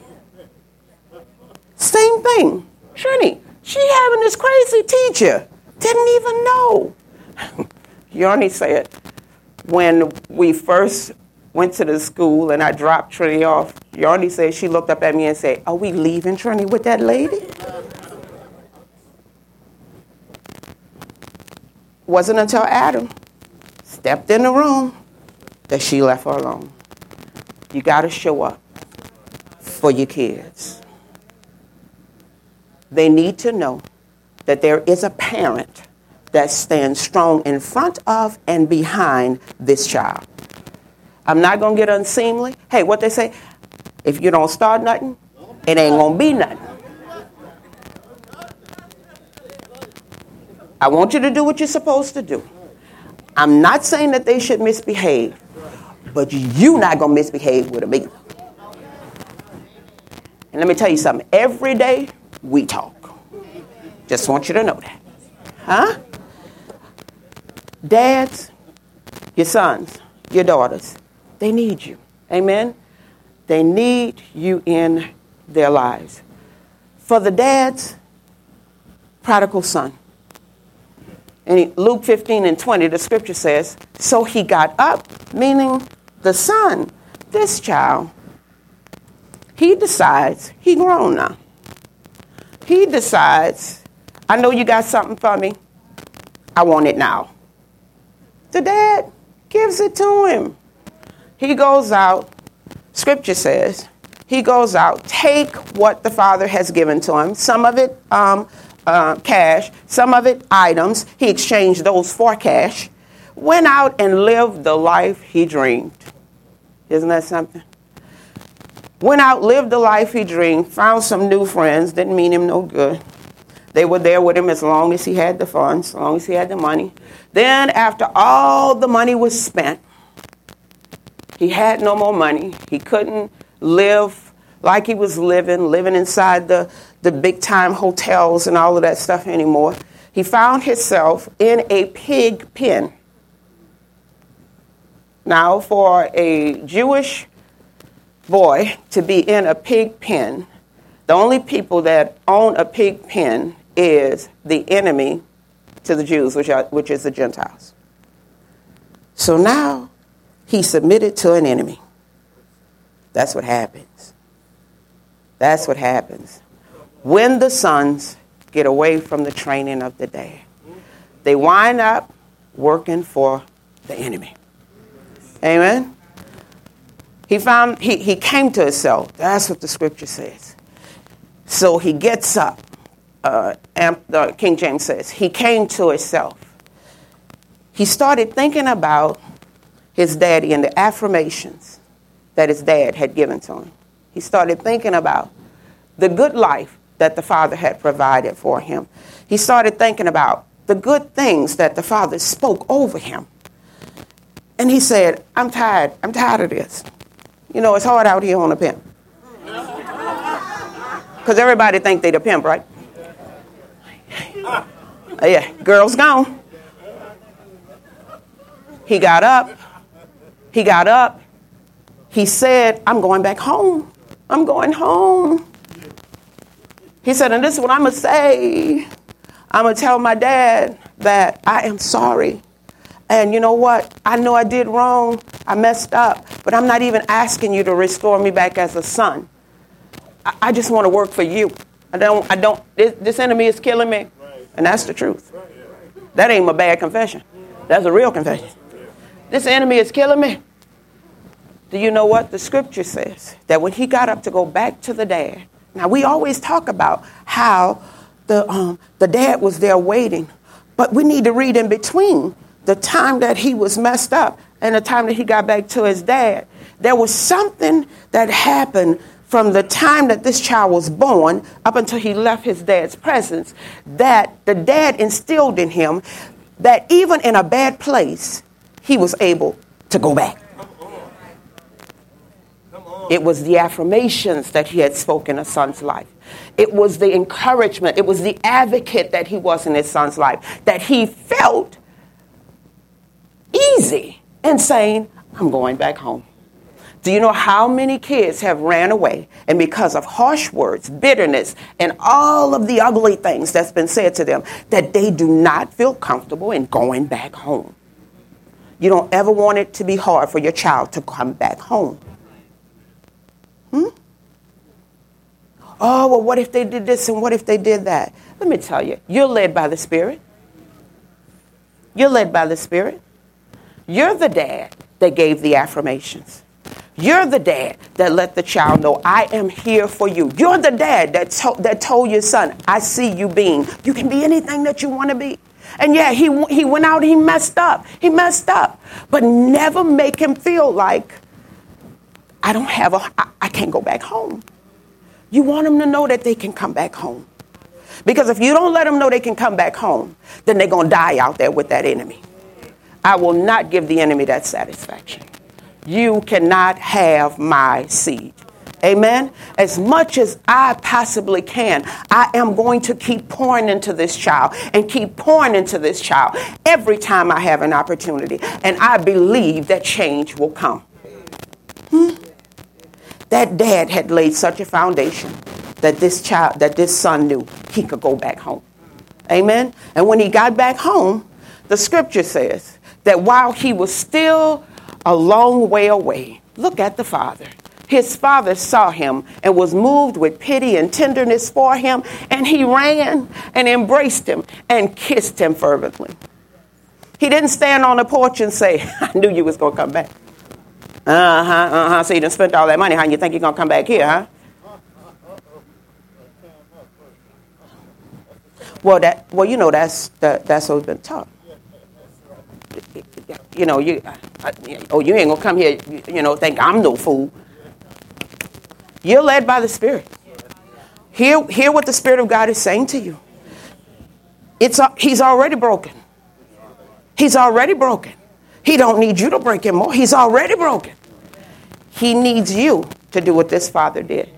[SPEAKER 1] Same thing. Trini, she having this crazy teacher. Didn't even know. Yarnie said, when we first went to the school and I dropped Trini off, Yarnie said she looked up at me and said, are we leaving Trini with that lady? Wasn't until Adam stepped in the room that she left her alone. You got to show up for your kids. They need to know that there is a parent that stands strong in front of and behind this child. I'm not going to get unseemly. Hey, what they say, if you don't start nothing, it ain't going to be nothing. I want you to do what you're supposed to do. I'm not saying that they should misbehave, but you're not going to misbehave with them either. And let me tell you something. Every day, we talk. Just want you to know that. Huh? Dads, your sons, your daughters, they need you. Amen? They need you in their lives. for the dad's prodigal son. In Luke 15:20, the scripture says, so he got up, meaning the son, this child. He decides, he grown now. He decides, I know you got something for me. I want it now. The dad gives it to him. He goes out, scripture says, he goes out, take what the father has given to him, some of it cash, some of it items. He exchanged those for cash, went out and lived the life he dreamed. Isn't that something? Went out, lived the life he dreamed, found some new friends, didn't mean him no good. They were there with him as long as he had the funds, as long as he had the money. Then after all the money was spent, he had no more money. He couldn't live like he was living inside the big time hotels and all of that stuff anymore. He found himself in a pig pen. Now, for a Jewish boy to be in a pig pen, the only people that own a pig pen is the enemy to the Jews, which is the Gentiles. So now he submitted to an enemy. That's what happens. That's what happens. When the sons get away from the training of the dad, they wind up working for the enemy. Amen? He came to himself. That's what the scripture says. So he gets up. King James says, he came to himself. He started thinking about his daddy and the affirmations that his dad had given to him. He started thinking about the good life that the father had provided for him. He started thinking about the good things that the father spoke over him. And he said, I'm tired of this. You know, it's hard out here on a pimp. Because everybody think they the pimp, right? Yeah, girl's gone. He got up. He said, I'm going back home. I'm going home. He said, and this is what I'm going to say. I'm going to tell my dad that I am sorry. And you know what? I know I did wrong. I messed up. But I'm not even asking you to restore me back as a son. I just want to work for you. This enemy is killing me. And that's the truth. That ain't my bad confession. That's a real confession. This enemy is killing me. Do you know what the scripture says? That when he got up to go back to the dad. Now, we always talk about how the dad was there waiting. But we need to read in between the time that he was messed up and the time that he got back to his dad. There was something that happened from the time that this child was born up until he left his dad's presence that the dad instilled in him that even in a bad place, he was able to go back. It was the affirmations that he had spoken in his son's life. It was the encouragement. It was the advocate that he was in his son's life, that he felt easy in saying, I'm going back home. Do you know how many kids have ran away and because of harsh words, bitterness, and all of the ugly things that's been said to them, that they do not feel comfortable in going back home? You don't ever want it to be hard for your child to come back home. Oh, well, what if they did this and what if they did that? Let me tell you, you're led by the Spirit. You're led by the Spirit. You're the dad that gave the affirmations. You're the dad that let the child know, I am here for you. You're the dad that told your son, I see you being. You can be anything that you want to be. And yeah, he went out, he messed up. But never make him feel like, I can't go back home. You want them to know that they can come back home. Because if you don't let them know they can come back home, then they're going to die out there with that enemy. I will not give the enemy that satisfaction. You cannot have my seed. Amen. As much as I possibly can, I am going to keep pouring into this child and keep pouring into this child every time I have an opportunity. And I believe that change will come. That dad had laid such a foundation that this son knew he could go back home. Amen. And when he got back home, the scripture says that while he was still a long way away, look at the father. His father saw him and was moved with pity and tenderness for him, and he ran and embraced him and kissed him fervently. He didn't stand on the porch and say, I knew you was going to come back. So you done spent all that money. How you think you're going to come back here, huh? Well, that's what's been taught. You ain't going to come here, think I'm no fool. You're led by the Spirit. Hear what the Spirit of God is saying to you. He's already broken. He's already broken. He don't need you to break him more. He's already broken. He needs you to do what this father did.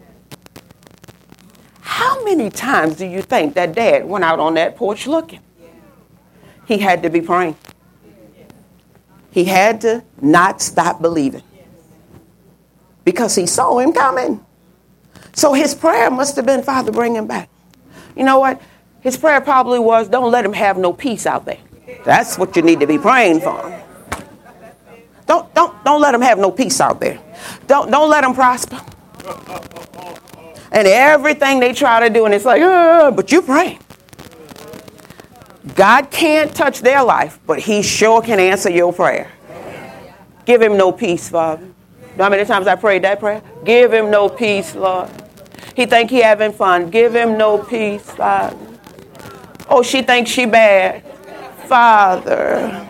[SPEAKER 1] How many times do you think that dad went out on that porch looking? He had to be praying. He had to not stop believing because he saw him coming. So his prayer must have been, Father, bring him back. You know what? His prayer probably was, don't let him have no peace out there. That's what you need to be praying for. Don't let him have no peace out there. Don't let him prosper. And everything they try to do, and it's like, but you pray. God can't touch their life, but he sure can answer your prayer. Give him no peace, Father. You know how many times I prayed that prayer? Give him no peace, Lord. He think he having fun. Give him no peace, Father. Oh, she thinks she bad. Father.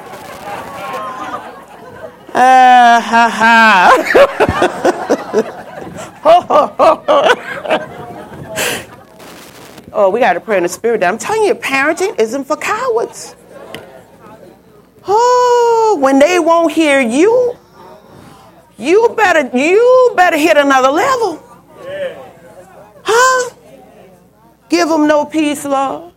[SPEAKER 1] Oh, we got to pray in the Spirit. I'm telling you, parenting isn't for cowards. Oh, when they won't hear you, you better hit another level. Huh? Give them no peace, Lord.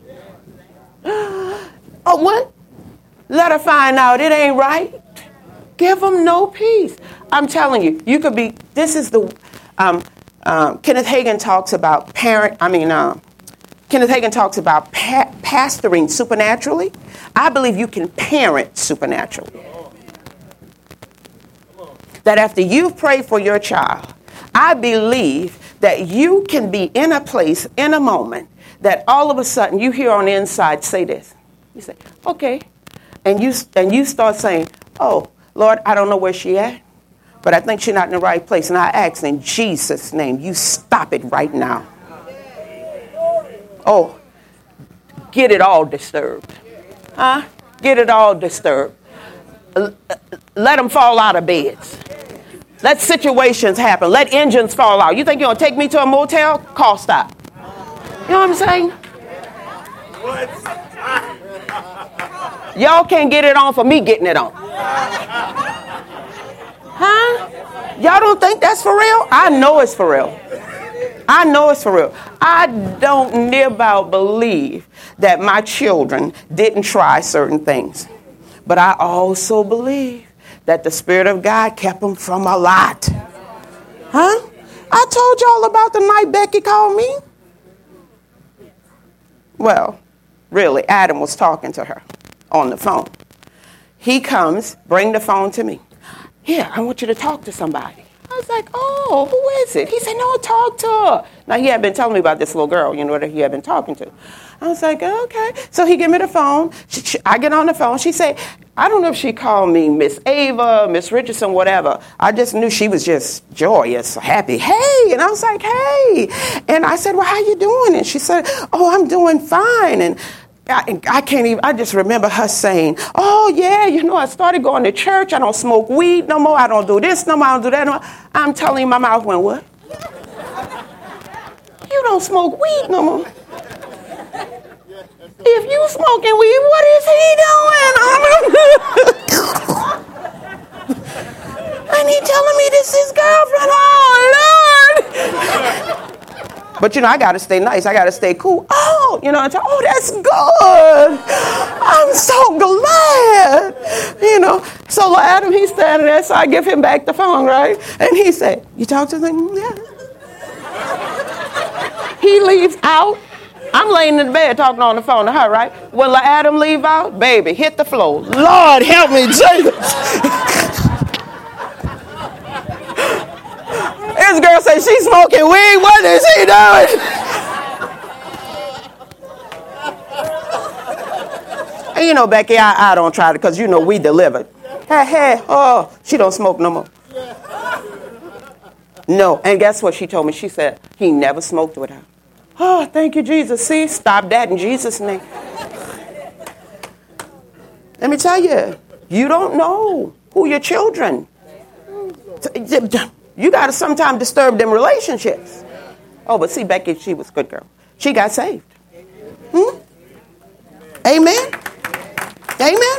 [SPEAKER 1] Oh, what? Let her find out it ain't right. Give them no peace. I'm telling you, you could be. This is the Kenneth Hagin talks about Kenneth Hagin talks about pastoring supernaturally. I believe you can parent supernaturally. That after you've prayed for your child, I believe that you can be in a place, in a moment, that all of a sudden you hear on the inside say this. You say, okay. And you start saying, oh, Lord, I don't know where she at, but I think she's not in the right place. And I ask in Jesus' name, you stop it right now. Oh, get it all disturbed. Huh? Get it all disturbed. Let them fall out of beds. Let situations happen. Let engines fall out. You think you're going to take me to a motel? Call stop. You know what I'm saying? Y'all can't get it on for me getting it on. Huh? Y'all don't think that's for real? I know it's for real. I know it's for real. I don't near about believe that my children didn't try certain things. But I also believe that the Spirit of God kept them from a lot. Huh? I told y'all about the night Becky called me. Well, really, Adam was talking to her on the phone. He comes, bring the phone to me. Here, I want you to talk to somebody. I was like, oh, who is it? He said, no, talk to her. Now, he had been telling me about this little girl, that he had been talking to. I was like, okay. So he gave me the phone. I get on the phone. She said, I don't know if she called me Miss Ava, Miss Richardson, whatever. I just knew she was just joyous, happy. Hey. And I was like, hey. And I said, well, how you doing? And she said, oh, I'm doing fine. And I just remember her saying, oh, yeah, I started going to church. I don't smoke weed no more. I don't do this no more. I don't do that no more. I'm telling you, my mouth went, what? You don't smoke weed no more. If you smoking weed, what is he doing? And he telling me this is girlfriend. Oh, Lord. But, I got to stay nice. I got to stay cool. Oh, oh, that's good. I'm so glad. So Adam, he's standing there. So I give him back the phone, right? And he said, you talk to them? Yeah. He leaves out. I'm laying in the bed talking on the phone to her, right? When Adam leave out, baby, hit the floor. Lord, help me, Jesus. This girl says she's smoking weed. What is she doing? And you know, Becky, I don't try to, because you know we delivered. Hey, oh, she don't smoke no more. No, and guess what she told me? She said he never smoked with her. Oh, thank you, Jesus. See, stop that in Jesus' name. Let me tell you, you don't know who your children. You got to sometimes disturb them relationships. Oh, but see, Becky, she was a good girl. She got saved. Amen? Amen?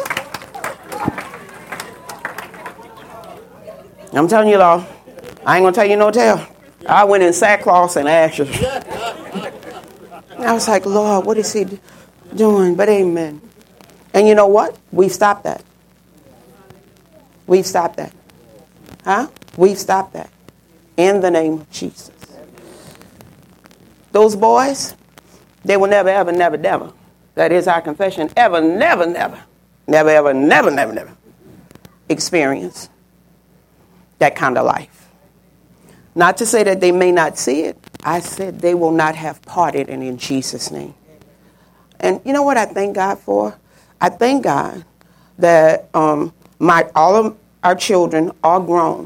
[SPEAKER 1] I'm telling you, Lord, I ain't going to tell you no tale. I went in sackcloth and ashes. I was like, Lord, what is he doing? But amen. And you know what? We've stopped that. We've stopped that. Huh? We've stopped that. In the name of Jesus. Those boys, they will never, ever, never, never. That is our confession. Ever, never, never. Never, ever, never, never, never. Experience that kind of life. Not to say that they may not see it. I said they will not have parted in Jesus' name. And you know what I thank God for? I thank God that all of our children are grown.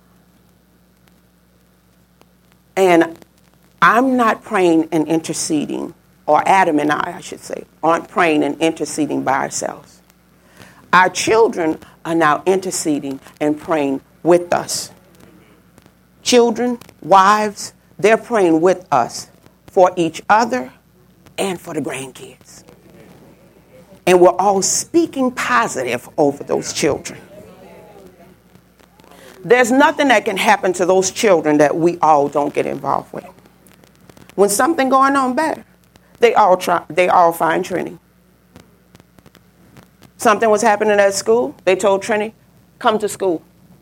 [SPEAKER 1] And I'm not praying and interceding, or Adam and I should say, aren't praying and interceding by ourselves. Our children are now interceding and praying with us. Children, wives, they're praying with us for each other and for the grandkids. And we're all speaking positive over those children. There's nothing that can happen to those children that we all don't get involved with. When something going on bad, they all find Trini. Something was happening at school. They told Trini, come to school.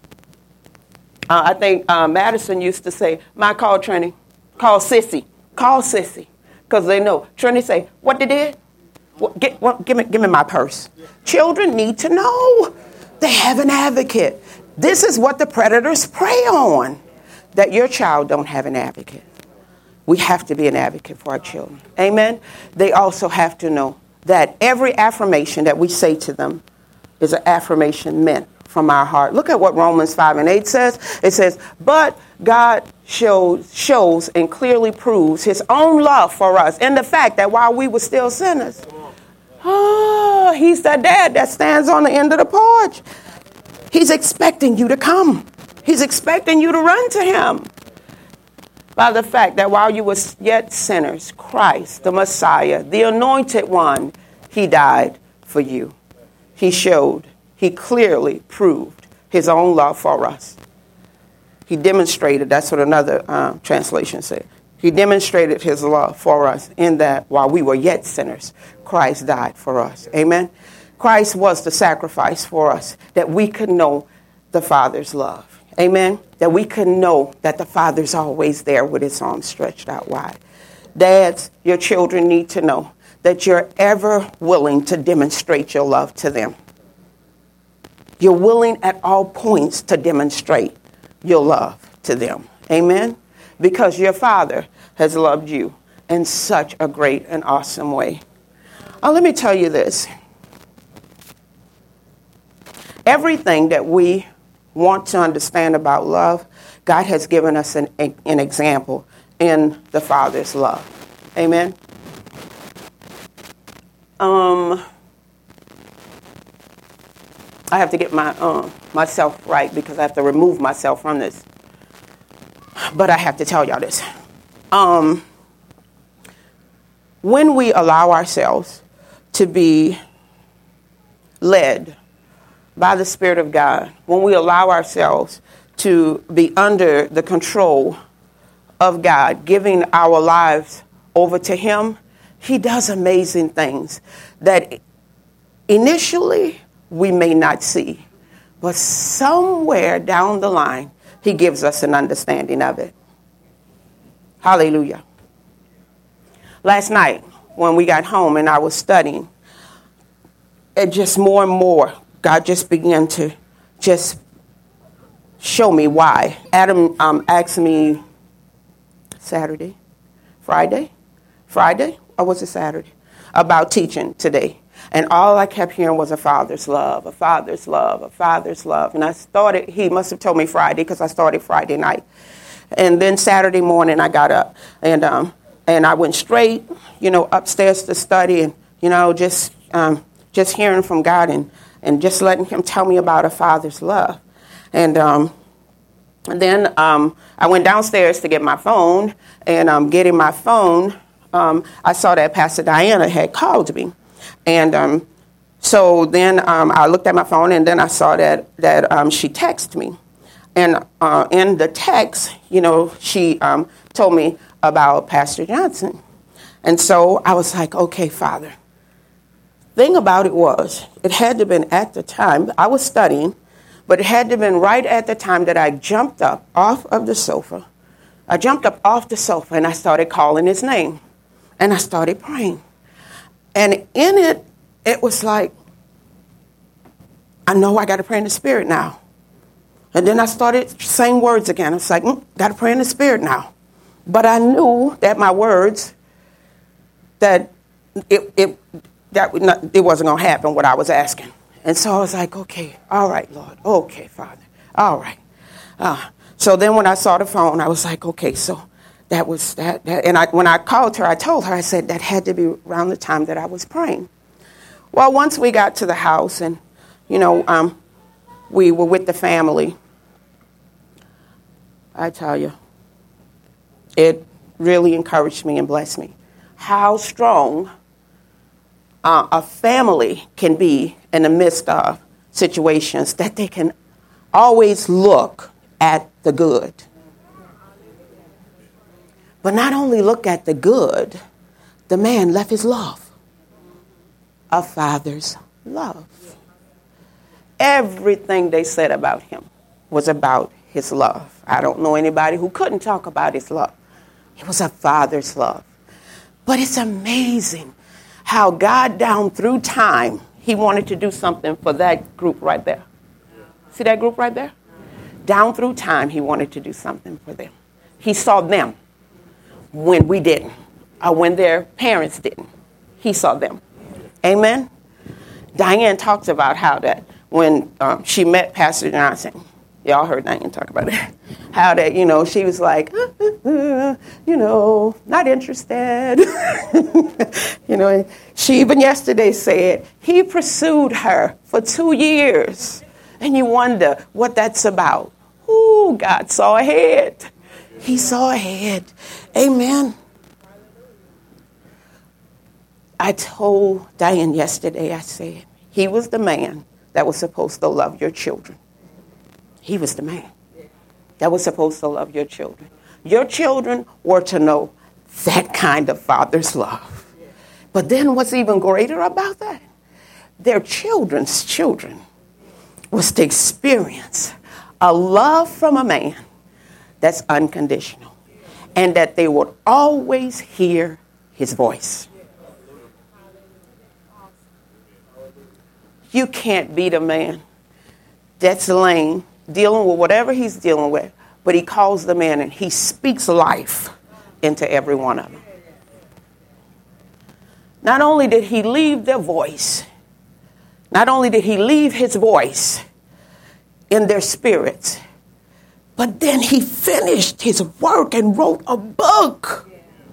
[SPEAKER 1] I think Madison used to say, call Trini. Call Sissy. Call Sissy. Because they know. Trini say, what they did? Give me my purse. Children need to know they have an advocate. This is what the predators prey on, that your child don't have an advocate. We have to be an advocate for our children. Amen? They also have to know that every affirmation that we say to them is an affirmation meant from our heart. Look at what Romans 5:8 says. It says, but God shows and clearly proves his own love for us in the fact that while we were still sinners, he's that dad that stands on the end of the porch. He's expecting you to come. He's expecting you to run to him. By the fact that while you were yet sinners, Christ, the Messiah, the anointed one, he died for you. He clearly proved his own love for us. He demonstrated, that's what another translation said. He demonstrated his love for us in that while we were yet sinners, Christ died for us. Amen. Christ was the sacrifice for us that we could know the Father's love. Amen. That we could know that the Father's always there with his arms stretched out wide. Dads, your children need to know that you're ever willing to demonstrate your love to them. You're willing at all points to demonstrate your love to them. Amen. Because your Father has loved you in such a great and awesome way. Let me tell you this. Everything that we want to understand about love, God has given us an example in the Father's love. Amen. I have to get myself right because I have to remove myself from this. But I have to tell y'all this. When we allow ourselves to be led by the Spirit of God, when we allow ourselves to be under the control of God, giving our lives over to him, he does amazing things that initially we may not see. But somewhere down the line, he gives us an understanding of it. Hallelujah. last night when we got home and I was studying, it just more and more, God just began to just show me why. Adam asked me Friday, or was it Saturday, about teaching today. And all I kept hearing was a father's love, a father's love, a father's love. And he must have told me Friday because I started Friday night. And then Saturday morning I got up and I went straight, upstairs to study and, just hearing from God and just letting him tell me about a father's love. And then I went downstairs to get my phone, and getting my phone, I saw that Pastor Diana had called me. And so then I looked at my phone, and then I saw that she texted me. And in the text, she told me about Pastor Johnson. And so I was like, okay, Father. Thing about it had to have been at the time, I was studying, but it had to have been right at the time that I jumped up off of the sofa. I jumped up off the sofa and I started calling his name. And I started praying. And in it, it was like, I know I got to pray in the Spirit now. And then I started saying words again. I was like, got to pray in the Spirit now. But I knew that my words, that it wasn't going to happen, what I was asking. And so I was like, okay, all right, Lord. Okay, Father. All right. So then when I saw the phone, I was like, okay, so that was that. And when I called her, I told her, I said that had to be around the time that I was praying. Well, once we got to the house and, we were with the family, I tell you, it really encouraged me and blessed me. How strong a family can be in the midst of situations, that they can always look at the good. But not only look at the good, the man left his love, a father's love. Everything they said about him was about his love. I don't know anybody who couldn't talk about his love. It was a father's love. But it's amazing how God, down through time, he wanted to do something for that group right there. See that group right there? Down through time, he wanted to do something for them. He saw them when we didn't, or when their parents didn't. He saw them. Amen? Diane talks about how that when she met Pastor Johnson, y'all heard Diane talk about it, how that, she was like, not interested. She even yesterday said he pursued her for 2 years. And you wonder what that's about. Ooh, God saw ahead. He saw ahead. Amen. I told Diane yesterday, I said, he was the man that was supposed to love your children. He was the man that was supposed to love your children. Your children were to know that kind of father's love. But then what's even greater about that? Their children's children was to experience a love from a man that's unconditional, and that they would always hear his voice. You can't beat a man that's lame, dealing with whatever he's dealing with, but he calls them in and he speaks life into every one of them. Not only did he leave their voice, not only did he leave his voice in their spirits, but then he finished his work and wrote a book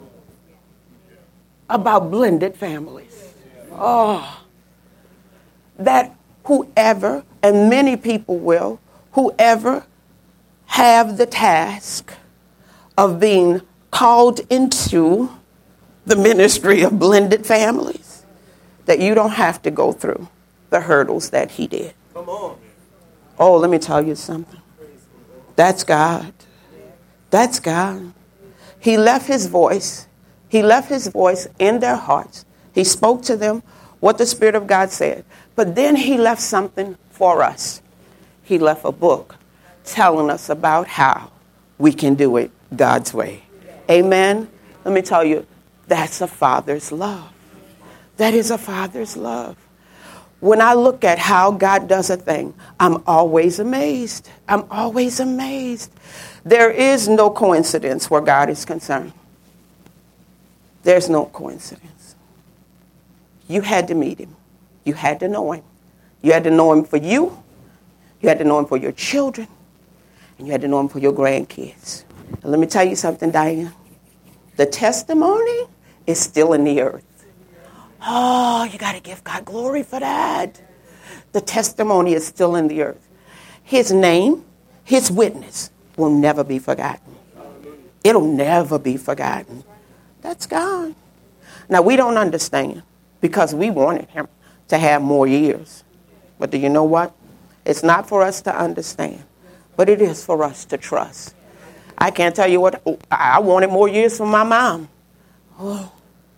[SPEAKER 1] about blended families. Oh, that whoever, and many people will, whoever have the task of being called into the ministry of blended families, that you don't have to go through the hurdles that he did. Come on. Oh, let me tell you something. That's God. That's God. He left his voice. He left his voice in their hearts. He spoke to them what the Spirit of God said. But then he left something for us. He left a book telling us about how we can do it God's way. Amen. Let me tell you, That's a father's love. That is a father's love. When I look at how God does a thing, I'm always amazed. I'm always amazed. There is no coincidence where God is concerned. There's no coincidence. You had to meet him. You had to know him. You had to know him for you. You had to know him for your children. And you had to know him for your grandkids. And let me tell you something, Diane. The testimony is still in the earth. Oh, you got to give God glory for that. The testimony is still in the earth. His name, his witness will never be forgotten. It'll never be forgotten. That's God. Now, we don't understand because we wanted him to have more years. But do you know what? It's not for us to understand, but it is for us to trust. I can't tell you what, I wanted more years for my mom. Oh.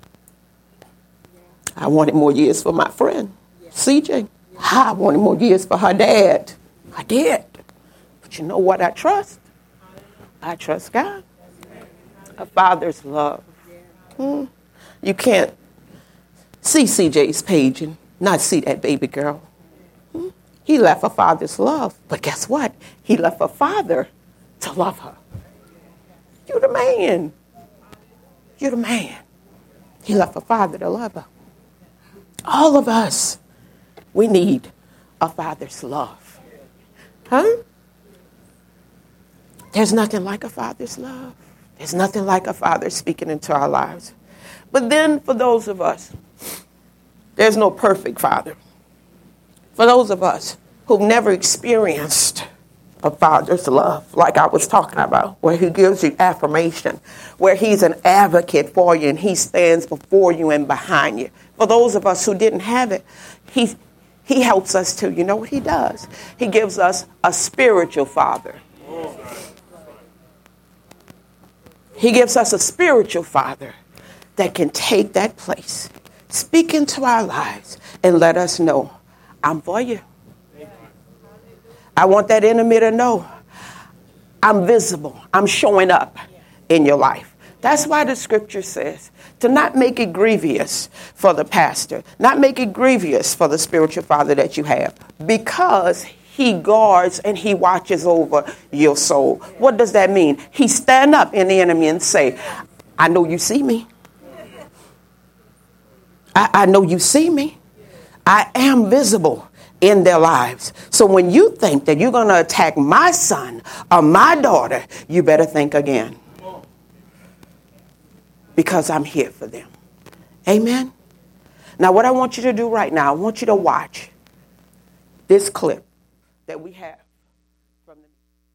[SPEAKER 1] I wanted more years for my friend, CJ. I wanted more years for her dad. I did. But you know what I trust? I trust God. A father's love. You can't see CJ's page and not see that baby girl. He left a father's love. But guess what? He left a father to love her. You're the man. You're the man. He left a father to love her. All of us, we need a father's love. Huh? There's nothing like a father's love. There's nothing like a father speaking into our lives. But then for those of us, there's no perfect father. For those of us who've never experienced a father's love, like I was talking about, where he gives you affirmation, where he's an advocate for you and he stands before you and behind you. For those of us who didn't have it, he helps us too. You know what he does? He gives us a spiritual father. He gives us a spiritual father that can take that place, speak into our lives, and let us know, I'm for you. I want that enemy to know I'm visible. I'm showing up in your life. That's why the scripture says to not make it grievous for the pastor, not make it grievous for the spiritual father that you have, because he guards and he watches over your soul. What does that mean? He stand up in the enemy and say, I know you see me. I know you see me. I am visible in their lives. So when you think that you're going to attack my son or my daughter, you better think again. Because I'm here for them. Amen. Now what I want you to do right now, I want you to watch this clip that we have.